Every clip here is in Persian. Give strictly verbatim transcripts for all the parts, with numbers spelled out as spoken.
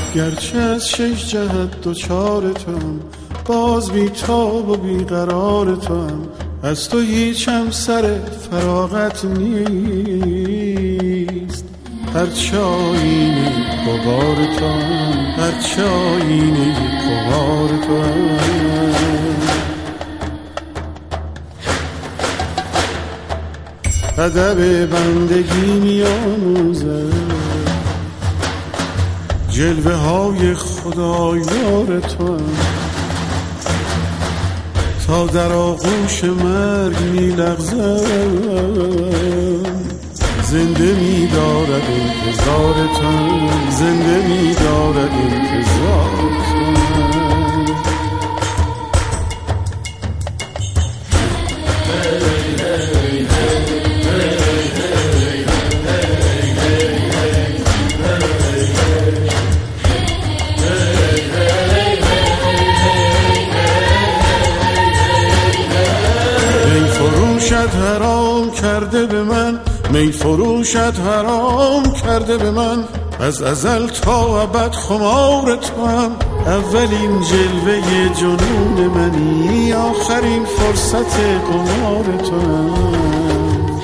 گرچه از شش جهت دوچار توام، باز بی تاب و بی قرار توام. از تو هیچم سر فراغت نیست، هرچه آینه غبار توام، هرچه آینه غبار توام. ادب بندگی می‌آموزد، جلوه های خدایار توام. تا در آغوش مرگ می‌لغزم، زنده می‌دارد انتظار توام، زنده می‌دارد انتظار توام. حرام کرده به من، می فروشت حرام کرده به من. از ازل تا ابد خمار توام، اولین جلوه جنون منی، آخرین فرصت قمار توام.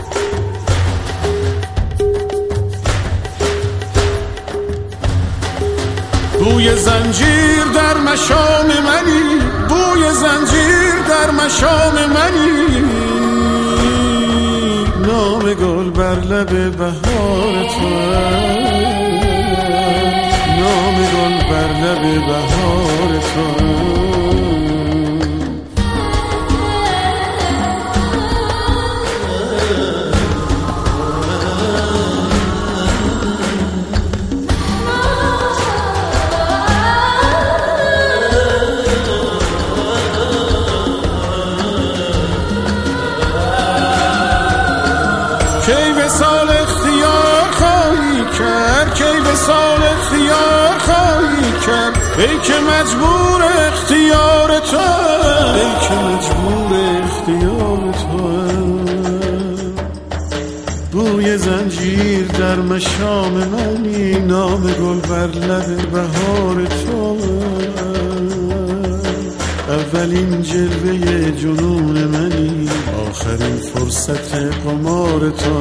بوی زنجیر در مشام منی، بوی زنجیر در مشام منی. نام گل بر لب بهار توام، نام گل بر لب بهار توام. کی وصال اختیار خواهی کرد، کی وصال اختیار خواهی کرد. ای که مجبور اختیار تو، ای که مجبور اختیار تو. بوی زنجیر در مشام منی، نام گل بر لب بهار تو. اولین جلوه جنون منی، آخرین فرصت قمار تو.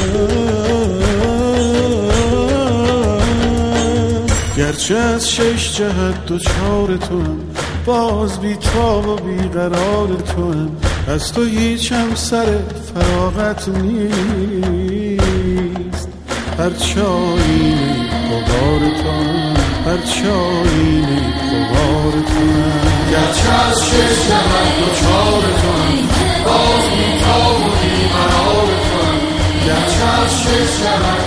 گرچه از شش جهت دوچار توام، باز بی تاب و بی قرار توام. از تو هیچم سر فراغت نیست، هرچه آینه غبار توام، هرچه آینه غبار توام. گرچه از شش جهت دوچار توام، باز بی تاب و بی قرار توام. گرچه از شش جهت